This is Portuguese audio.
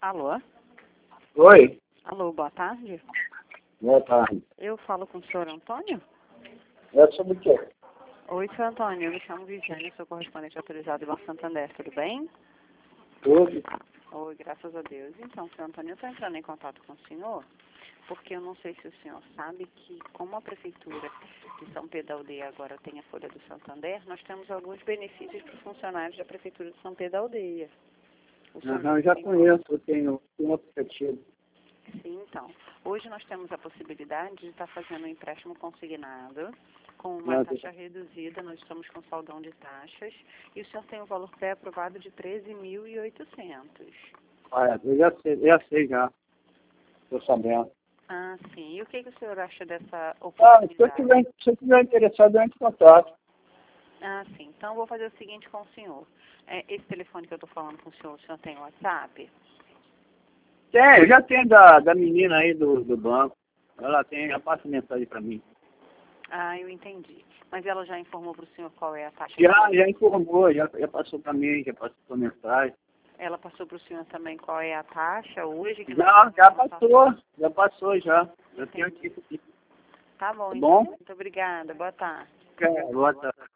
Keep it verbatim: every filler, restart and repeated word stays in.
Alô? Oi, Alô, boa tarde. boa tarde. Eu falo com o senhor Antônio? É sobre o quê? Oi, senhor Antônio, eu me chamo Viviane, sou correspondente autorizado do Banco Santander, tudo bem? Tudo. Oi, graças a Deus. Então, senhor Antônio, eu estou entrando em contato com o senhor, porque eu não sei se o senhor sabe que, como a Prefeitura de São Pedro da Aldeia agora tem a Folha do Santander, nós temos alguns benefícios para os funcionários da Prefeitura de São Pedro da Aldeia. O senhor Aham, eu já tem- conheço, eu tenho um aplicativo. Sim, então. Hoje nós temos a possibilidade de estar fazendo um empréstimo consignado com uma Ah, taxa reduzida, nós estamos com saldão de taxas, e o senhor tem um valor pré-aprovado de treze mil e oitocentos. Ah, eu já sei, já sei já. Estou sabendo. Ah, sim. E o que, que o senhor acha dessa Ah, se eu oportunidade? tiver, se eu tiver interessado, eu entro em contato. Ah, sim. Então, eu vou fazer o seguinte com o senhor. É, esse telefone que eu estou falando com o senhor, o senhor tem WhatsApp? Tem, eu já tenho da, da menina aí do, do banco. Ela tem, já passa mensagem para mim. Ah, eu entendi. Mas ela já informou para o senhor qual é a taxa? Já, já informou, já, já passou para mim, já passou mensagem. Ela passou para o senhor também qual é a taxa hoje? Que nós Já, estamos já com passou, já passou já. Já tenho Entendi. aqui. Tá bom, Tá então. bom? Muito obrigada. Boa tarde. É, boa tarde.